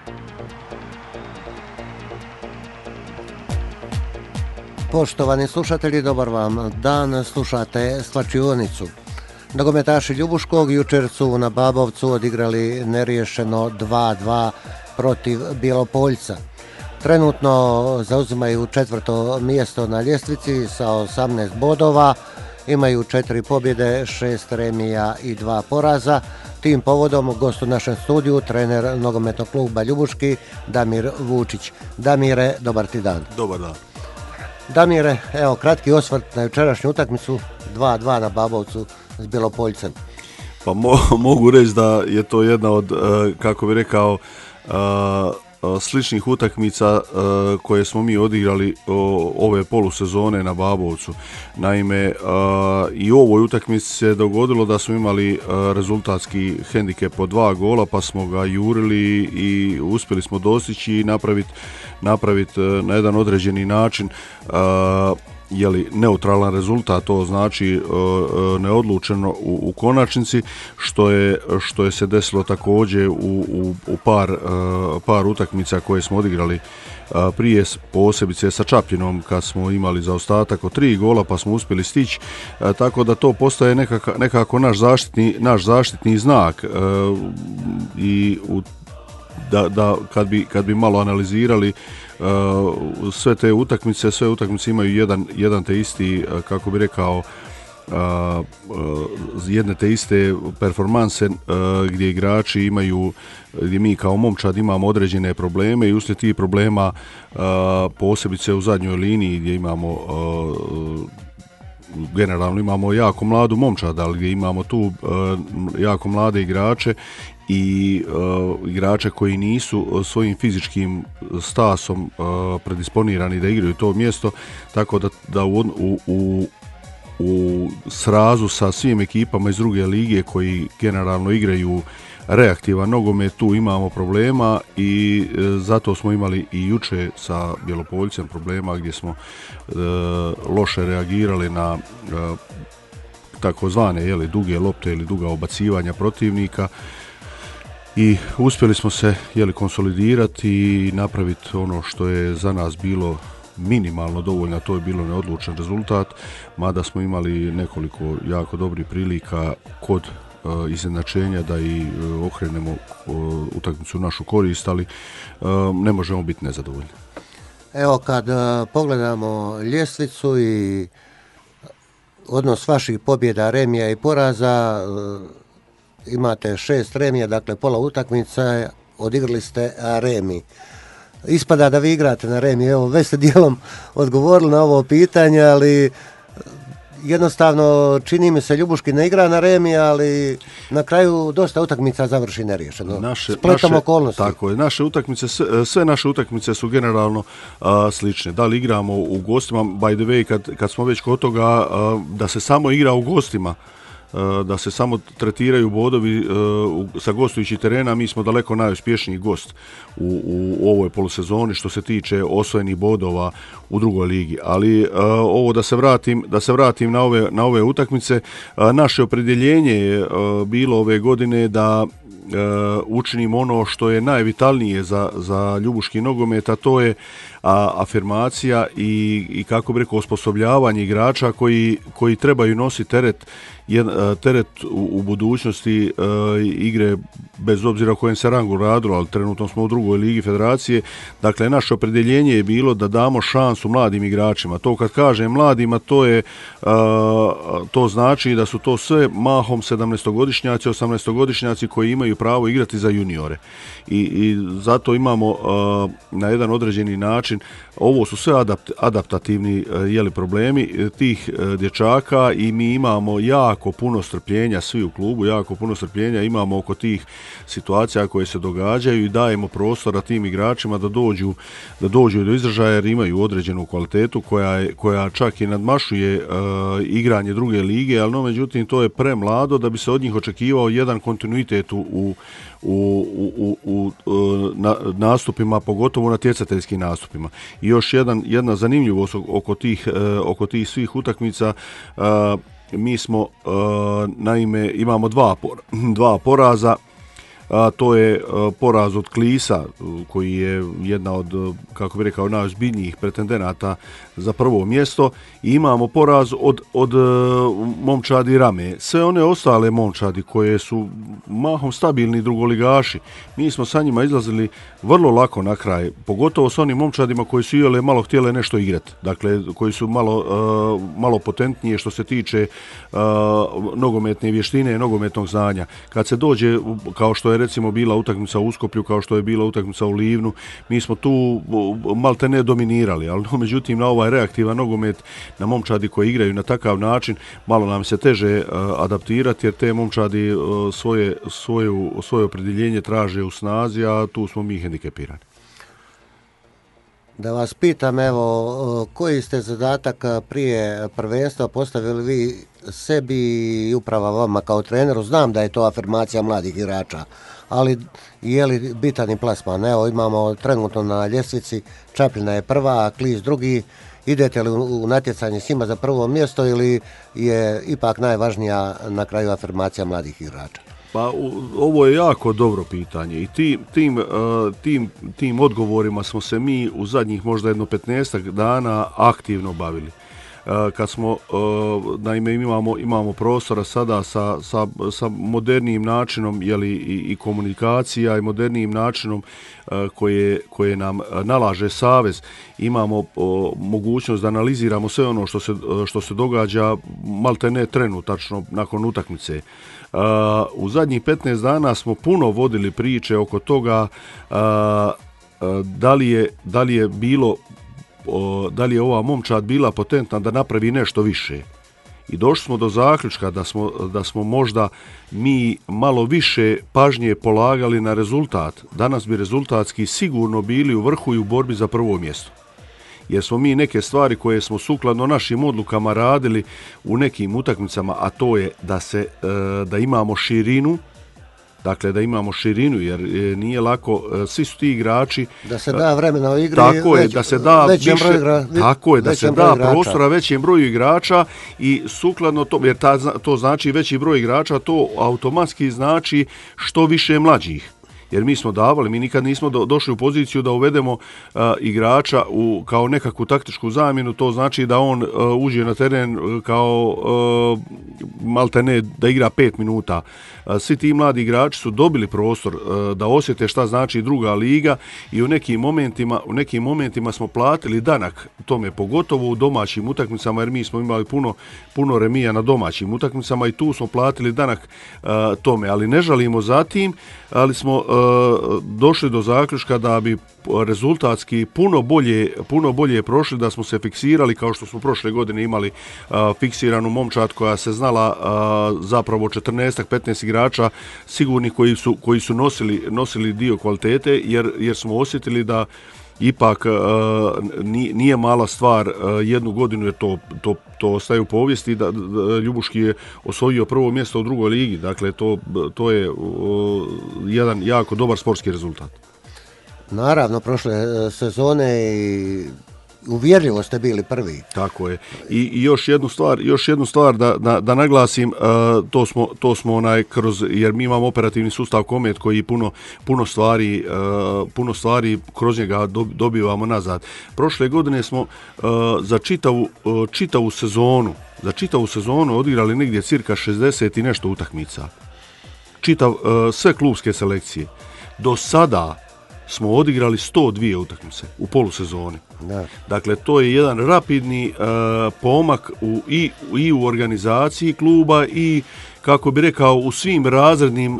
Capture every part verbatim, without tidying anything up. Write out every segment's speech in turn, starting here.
Poštovani slušatelji, dobar vam dan, slušate Svlačionicu. Nogometaši Ljubuškog jučer su na Babovcu odigrali neriješeno dva dva protiv Bjelopoljca. Trenutno zauzimaju četvrto mjesto na ljestvici sa osamnaest bodova, imaju četiri pobjede, šest remija i dva poraza. Tim povodom gost u našem studiju, trener nogometnog kluba Ljubuški, Damir Vučić. Damire, dobar ti dan. Dobar dan. Damire, evo kratki osvrt na jučerašnju utakmicu, dva dva na Babovcu s Bjelopoljcem. Pa mo- mogu reći da je to jedna od, uh, kako bi rekao, uh, sličnih utakmica uh, koje smo mi odigrali uh, ove polusezone na Babovcu. Naime, uh, i u ovoj utakmici se dogodilo da smo imali uh, rezultatski hendikep od dva gola, pa smo ga jurili i uspjeli smo dostići i napraviti napraviti uh, na jedan određeni način uh, jeli, neutralan rezultat, to znači uh, neodlučeno u, u konačnici, što je, što je se desilo također u, u, u par, uh, par utakmica koje smo odigrali uh, prije, posebice sa Čapljinom kad smo imali zaostatak od tri gola pa smo uspjeli stići, uh, tako da to postaje nekako, nekako naš zaštitni, naš zaštitni znak uh, i u Da, da kad bi, kad bi malo analizirali uh, sve te utakmice, sve utakmice imaju jedan, jedan te isti, uh, kako bi rekao, uh, uh, jedne te iste performanse uh, gdje igrači imaju, gdje mi kao momčad imamo određene probleme i uslijed tih problema uh, posebice u zadnjoj liniji gdje imamo uh, generalno imamo jako mladu momčad, ali gdje imamo tu uh, jako mlade igrače i uh, igrače koji nisu svojim fizičkim stasom uh, predisponirani da igraju to mjesto, tako da, da u, u, u, u srazu sa svim ekipama iz druge lige koji generalno igraju reaktivan nogomet, tu imamo problema i e, zato smo imali i juče sa Bjelopoljcem problema gdje smo e, loše reagirali na e, takozvane jeli, duge lopte ili duga obacivanja protivnika i uspjeli smo se jeli, konsolidirati i napraviti ono što je za nas bilo minimalno dovoljno, to je bilo neodlučan rezultat, mada smo imali nekoliko jako dobrih prilika kod Uh, izjednačenja da i uh, okrenemo uh, utakmicu u našu korist, ali uh, ne možemo biti nezadovoljni. Evo kad uh, pogledamo ljestvicu i odnos vaših pobjeda, remija i poraza, uh, imate šest remija, dakle pola utakmica, odigrali ste remi. Ispada da vi igrate na remi, evo već ste dijelom odgovorili na ovo pitanje, ali jednostavno čini mi se Ljubuški ne igra na remi, ali na kraju dosta utakmica završi neriješeno. Naše, Spletom naše, okolnosti. Tako je, naše utakmice, sve, sve naše utakmice su generalno a, slične. Da li igramo u gostima, by the way, kad, kad smo već kod toga, a, da se samo igra u gostima, da se samo tretiraju bodovi uh, sa gostujućih terena, mi smo daleko najuspješniji gost u, u ovoj polusezoni što se tiče osvojenih bodova u drugoj ligi. Ali uh, ovo da se vratim, da se vratim na ove, na ove utakmice, uh, naše opredjeljenje je uh, bilo ove godine da Uh, učinimo ono što je najvitalnije za, za ljubuški nogomet, a to je a, afirmacija i, i kako bi rekao osposobljavanje igrača koji, koji trebaju nositi teret, jed, teret u, u budućnosti uh, igre bez obzira o kojem se rangu radilo, ali trenutno smo u drugoj ligi federacije. Dakle, naše opredjeljenje je bilo da damo šansu mladim igračima. To kad kažem mladima, to je uh, to znači da su to sve mahom sedamnaestogodišnjaci, osamnaestogodišnjaci koji imaju pravo igrati za juniore. I, i zato imamo uh, na jedan određeni način, ovo su sve adapt, adaptativni uh, jeli, problemi tih uh, dječaka i mi imamo jako puno strpljenja, svi u klubu, jako puno strpljenja imamo oko tih situacija koje se događaju i dajemo prostora tim igračima da dođu, da dođu do izražaja jer imaju određenu kvalitetu koja, je, koja čak i nadmašuje uh, igranje druge lige, ali no međutim to je premlado da bi se od njih očekivao jedan kontinuitet u, u, u, u, u na, nastupima, pogotovo na natjecateljskim nastupima. I još jedan, jedna zanimljivost oko tih, uh, oko tih svih utakmica, uh, mi smo, uh, naime, imamo dva, por, dva poraza, a to je poraz od Klisa, koji je jedna od, kako bih rekao, najozbiljnijih pretendenata za prvo mjesto, i imamo poraz od, od momčadi Rame. Sve one ostale momčadi koje su mahom stabilni drugoligaši, mi smo sa njima izlazili vrlo lako na kraj, pogotovo s onim momčadima koji su iole malo htjele nešto igrati, dakle koji su malo, uh, malo potentnije što se tiče uh, nogometne vještine i nogometnog znanja. Kad se dođe, kao što je recimo bila utakmica u Uskoplju, kao što je bila utakmica u Livnu, mi smo tu malte ne dominirali, ali no, međutim na ovaj reaktivan nogomet, na momčadi koji igraju na takav način, malo nam se teže uh, adaptirati, jer te momčadi uh, svoje, svoju, svoje opredjeljenje traže u snazi, a tu smo mi hendikepirani. Da vas pitam, evo, koji ste zadatak prije prvenstva postavili vi sebi i uprava vama kao treneru? Znam da je to afirmacija mladih igrača, ali je li bitan i plasman? Evo, imamo trenutno na ljestvici, Čapljina je prva, Klis drugi. Idete li u natjecanje s njima za prvo mjesto ili je ipak najvažnija na kraju afirmacija mladih igrača? Pa ovo je jako dobro pitanje i tim, tim, tim, tim odgovorima smo se mi u zadnjih možda jedno petnaestak dana aktivno bavili. Kad smo, naime, imamo, imamo prostora sada sa, sa, sa modernijim načinom, jeli, i, i komunikacija i modernijim načinom koje, koje nam nalaže savez, imamo o, mogućnost da analiziramo sve ono što se, što se događa malte ne trenutačno nakon utakmice. Uh, u zadnjih petnaest dana smo puno vodili priče oko toga uh, uh, da li je, da li je bilo uh, da li je ova momčad bila potentna da napravi nešto više. I došli smo do zaključka da smo, da smo možda mi malo više pažnje polagali na rezultat. Danas bi rezultatski sigurno bili u vrhu i u borbi za prvo mjesto. Jer smo mi neke stvari koje smo sukladno našim odlukama radili u nekim utakmicama, a to je da se da imamo širinu, dakle da imamo širinu, jer nije lako, svi su ti igrači, da se da vremena u igri, tako je, već, da se da više, igra, tako je, da se da prostora većem broju igrača i sukladno to, jer ta, to znači veći broj igrača, to automatski znači što više mlađih. Jer mi smo davali, mi nikad nismo do, došli u poziciju da uvedemo uh, igrača u, kao nekakvu taktičku zamjenu, to znači da on uh, uđe na teren uh, kao uh, malte ne da igra pet minuta. Uh, svi ti mladi igrači su dobili prostor uh, da osjete šta znači druga liga i u nekim momentima, u nekim momentima smo platili danak tome, pogotovo u domaćim utakmicama, jer mi smo imali puno, puno remija na domaćim utakmicama i tu smo platili danak uh, tome, ali ne žalimo za tim, ali smo uh, došli do zaključka da bi rezultatski puno bolje, puno bolje prošli da smo se fiksirali kao što smo prošle godine imali uh, fiksiranu momčad koja se znala uh, zapravo četrnaest petnaest igrača sigurni koji su, koji su nosili, nosili dio kvalitete, jer, jer smo osjetili da ipak uh, nije mala stvar uh, jednu godinu, jer to, to, to ostaje u povijesti da, da Ljubuški je osvojio prvo mjesto u drugoj ligi, dakle to, to je uh, jedan jako dobar sportski rezultat. Naravno, prošle sezone i uvjerljivo ste bili prvi. Tako je. I, i još jednu stvar, još jednu stvar da, da, da naglasim, uh, to smo, to smo onaj kroz, jer mi imamo operativni sustav Komet koji puno, puno stvari, uh, puno stvari kroz njega dobivamo nazad. Prošle godine smo uh, za čitavu, uh, čitavu sezonu, za čitavu sezonu odigrali negdje cirka šezdeset i nešto utakmica. Čitav, uh, sve klubske selekcije. Do sada smo odigrali sto dvije utakmice u polusezoni. Da. Dakle, to je jedan rapidni uh, pomak u, i, i u organizaciji kluba i, kako bi rekao, u svim razrednim uh,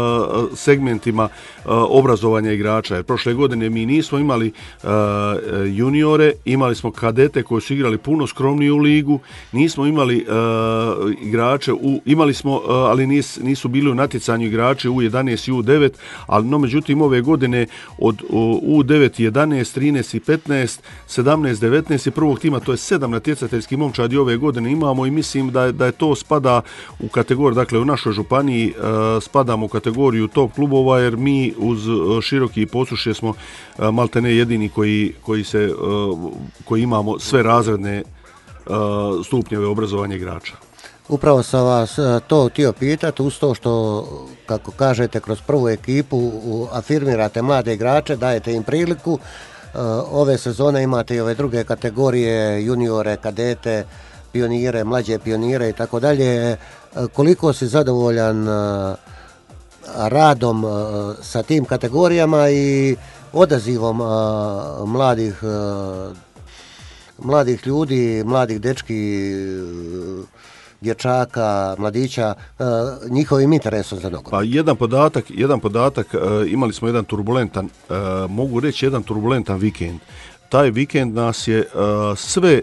segmentima uh, obrazovanja igrača. Jer prošle godine mi nismo imali uh, juniore, imali smo kadete koji su igrali puno skromniju ligu, nismo imali uh, igrače, u, imali smo, uh, ali nis, nisu bili u natjecanju igrače u jedanaest i u devet, ali no, međutim ove godine od u devet, jedanaest, trinaest i petnaest, sedamnaest, devetnaest i prvog tima, to je sedam natjecateljskih momčadi ove godine imamo i mislim da, da je to spada u kategoriju, dakle u našoj županiji uh, spadamo u kategoriju top klubova, jer mi uz uh, Široki i Posušje smo uh, maltene jedini koji, koji, se, uh, koji imamo sve razredne uh, stupnjeve obrazovanja igrača. Upravo sam vas to htio pitati, uz to što, kako kažete, kroz prvu ekipu afirmirate mlade igrače, dajete im priliku. Ove sezone imate i ove druge kategorije, juniore, kadete, pionire, mlađe pionire i tako dalje. Koliko si zadovoljan radom sa tim kategorijama i odazivom mladih mladih ljudi, mladih dečki, dječaka, mladića, njihovim interesom za nogomet? Pa jedan podatak, jedan podatak, imali smo jedan turbulentan, mogu reći jedan turbulentan vikend. Taj vikend nas je sve,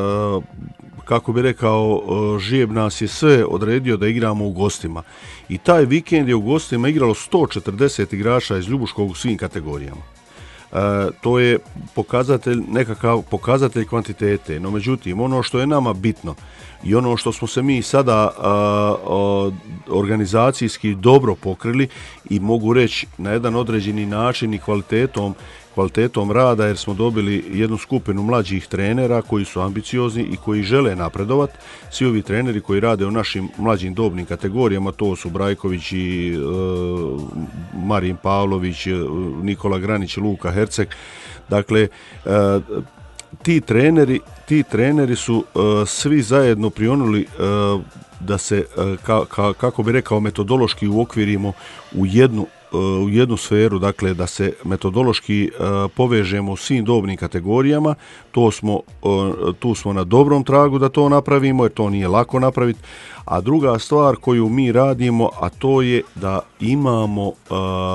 kako bi rekao, žijeb nas je sve odredio da igramo u gostima. I taj vikend je u gostima igralo sto četrdeset igrača iz Ljubuškog u svim kategorijama. E, to je pokazatelj, nekakav pokazatelj kvantitete, no međutim ono što je nama bitno i ono što smo se mi sada a, a, organizacijski dobro pokrili i mogu reći na jedan određeni način i kvalitetom kvalitetom rada, jer smo dobili jednu skupinu mlađih trenera koji su ambiciozni i koji žele napredovati. Svi ovi treneri koji rade u našim mlađim dobnim kategorijama, to su Brajković i e, Marin Pavlović, Nikola Granić, Luka Herceg. Dakle, e, ti treneri, ti treneri su e, svi zajedno prionuli e, da se, e, ka, ka, kako bi rekao, metodološki uokvirimo u jednu u jednu sferu, dakle da se metodološki uh, povežemo u svim dobnim kategorijama. To smo, uh, tu smo na dobrom tragu da to napravimo, jer to nije lako napraviti. A druga stvar koju mi radimo, a to je da imamo uh,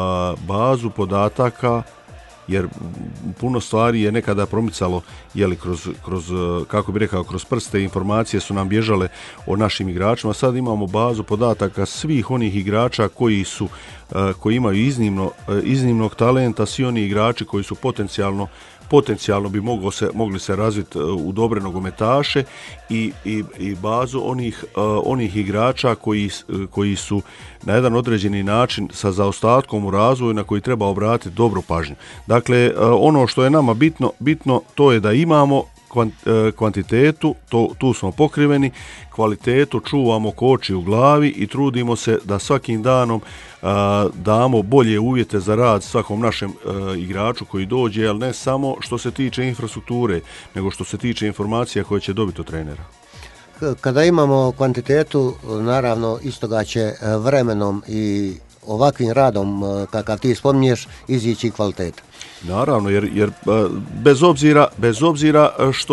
bazu podataka, jer puno stvari je nekada promicalo, jeli, kroz, kroz, kako bi rekao, kroz prste, informacije su nam bježale o našim igračima. Sad imamo bazu podataka svih onih igrača koji su, koji imaju iznimno, iznimnog talenta, svi oni igrači koji su potencijalno potencijalno bi moglo se, mogli se razviti u dobre nogometaše i, i, i bazu onih, uh, onih igrača koji, koji su na jedan određeni način sa zaostatkom u razvoju na koji treba obratiti dobru pažnju. Dakle, uh, ono što je nama bitno, bitno to je da imamo kvantitetu, to, tu smo pokriveni, kvalitetu čuvamo ko oči u glavi i trudimo se da svakim danom a, damo bolje uvjete za rad svakom našem a, igraču koji dođe, ali ne samo što se tiče infrastrukture, nego što se tiče informacija koje će dobiti od trenera. Kada imamo kvantitetu, naravno istoga će vremenom i ovakvim radom, kakav ti spominješ, izići kvaliteta. Naravno, jer, jer bez obzira, bez obzira što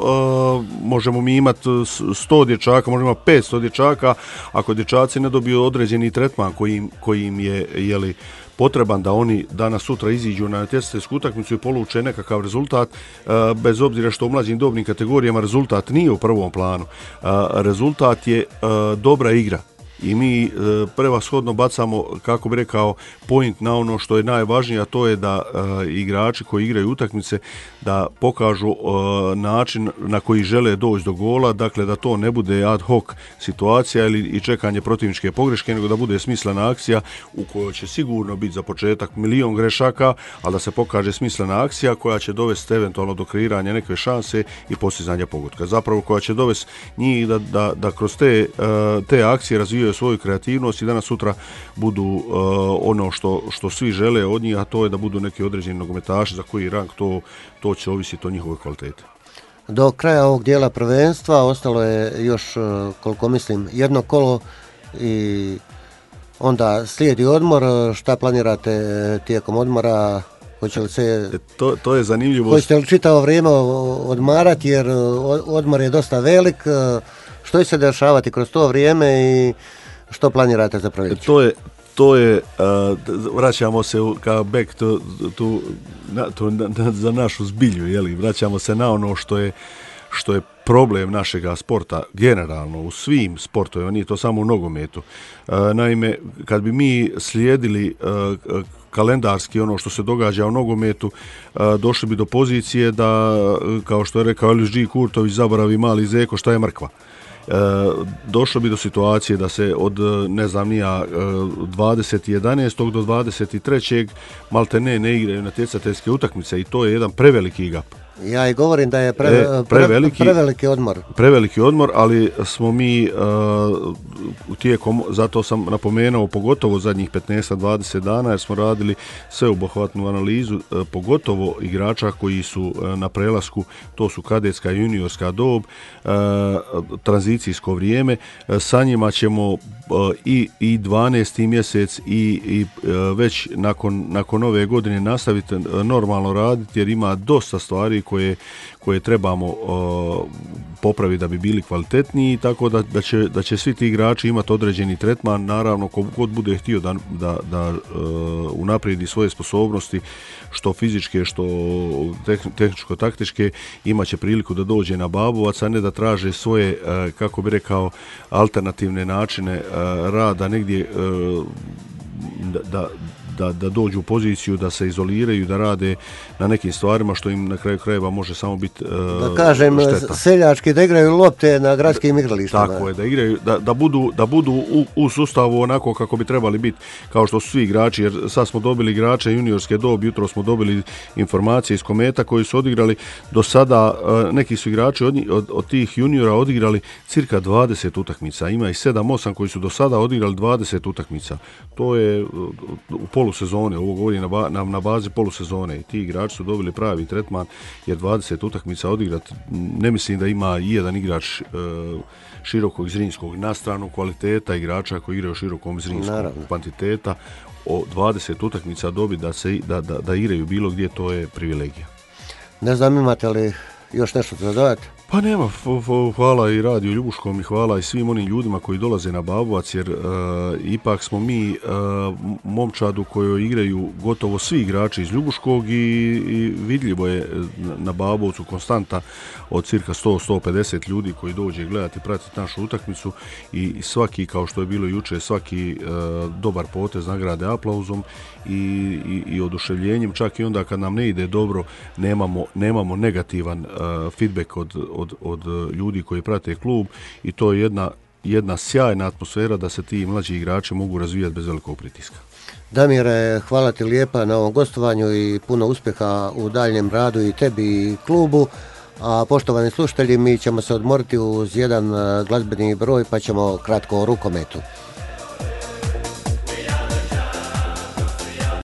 uh, možemo mi imati sto dječaka, možemo imati petsto dječaka, ako dječaci ne dobiju određeni tretman koji im, koji im je, jeli, potreban da oni danas sutra iziđu na natjecateljsku utakmicu i poluče nekakav rezultat, uh, bez obzira što u mlađim dobnim kategorijama rezultat nije u prvom planu. Uh, rezultat je uh, dobra igra. I mi e, prevashodno bacamo, kako bi rekao, point na ono što je najvažnije, a to je da e, igrači koji igraju utakmice da pokažu e, način na koji žele doći do gola, dakle da to ne bude ad hoc situacija ili i čekanje protivničke pogreške, nego da bude smislena akcija u kojoj će sigurno biti za početak milion grešaka, ali da se pokaže smislena akcija koja će dovesti eventualno do kreiranja neke šanse i postizanja pogotka. Zapravo koja će dovesti njih da, da, da kroz te, e, te akcije razvijaju svoju kreativnost i danas sutra budu uh, ono što, što svi žele od njih, a to je da budu neki određeni nogometaši za koji rang, to, to će ovisiti o njihovoj kvaliteti. Do kraja ovog dijela prvenstva ostalo je još, koliko mislim, jedno kolo i onda slijedi odmor. Šta planirate tijekom odmora? Hoće li se, e, to, to je zanimljivo. Hoćete li čitavo vrijeme odmarati jer odmor je dosta velik? Što će se dešavati kroz to vrijeme i što planirate za proljeće? To je, to je uh, vraćamo se ka back to, to, na, to na, na, za našu zbilju, jeli? Vraćamo se na ono što je, što je problem našega sporta generalno u svim sportovima, nije to samo u nogometu. Uh, naime, kad bi mi slijedili uh, kalendarski ono što se događa u nogometu, uh, došli bi do pozicije da, kao što je rekao Eliš G. Kurtović, zaboravi mali zeko šta je mrkva. E, došlo bi do situacije da se od, ne znam nija, dvadeset jedanaestog do dvadeset trećeg malte ne ne igraju natjecateljske utakmice i to je jedan preveliki gap. Ja i govorim da je pre, e, preveliki, pre, preveliki odmor. Preveliki odmor, ali smo mi uh, tijekom, zato sam napomenuo, pogotovo zadnjih petnaest do dvadeset dana, jer smo radili sveobuhvatnu analizu, uh, pogotovo igrača koji su uh, na prelasku, to su kadetska i juniorska dob, uh, tranzicijsko vrijeme, uh, sa njima ćemo uh, i, i dvanaesti mjesec i, i uh, već nakon, nakon ove godine nastaviti uh, normalno raditi, jer ima dosta stvari koje, koje trebamo uh, popraviti da bi bili kvalitetniji, tako da, da, će, da će svi ti igrači imati određeni tretman, naravno ko god bude htio da, da, da uh, unaprijedi svoje sposobnosti, što fizičke, što tehničko-taktičke, imat će priliku da dođe na Babovac, a ne da traže svoje, uh, kako bi rekao, alternativne načine uh, rada negdje uh, da, da Da, da dođu u poziciju, da se izoliraju, da rade na nekim stvarima što im na kraju krajeva može samo biti uh, da kažem, šteta. Seljački, da igraju lopte na gradskim igralištima. Tako je, da igraju, da, da budu, da budu u, u sustavu onako kako bi trebali biti, kao što su svi igrači, jer sad smo dobili igrače juniorske dobi, jutro smo dobili informacije iz Kometa koji su odigrali do sada, uh, neki su igrači od, od, od tih juniora odigrali cirka dvadeset utakmica, ima i sedam osam koji su do sada odigrali dvadeset utakmica. To je uh, u polusezone, ovo govori na, ba, na, na bazi polusezone, i ti igrači su dobili pravi tretman, jer dvadeset utakmica odigrati, ne mislim da ima i jedan igrač e, širokog zrinjskog, na stranu kvaliteta igrača koji igraju širokom zrinjskom kvantiteta, o dvadeset utakmica dobi da, se, da, da, da igraju bilo gdje, to je privilegija. Ne znam, imate li još nešto za dodati? Pa nema, hvala i Radio Ljubuškom i hvala i svim onim ljudima koji dolaze na Babovac, jer uh, ipak smo mi uh, momčadu kojoj igraju gotovo svi igrači iz Ljubuškog i, i vidljivo je na Babovcu konstanta od cirka sto do sto pedeset ljudi koji dođe gledati i pratiti našu utakmicu, i svaki, kao što je bilo juče, svaki uh, dobar potez nagrade aplauzom i, i, i oduševljenjem, čak i onda kad nam ne ide dobro, nemamo, nemamo negativan uh, feedback od, od, od ljudi koji prate klub, i to je jedna, jedna sjajna atmosfera da se ti mlađi igrači mogu razvijati bez velikog pritiska. Damire, hvala ti lijepa na ovom gostovanju i puno uspjeha u daljem radu i tebi i klubu. A poštovani slušatelji, mi ćemo se odmoriti uz jedan glazbeni broj, pa ćemo kratko o rukometu.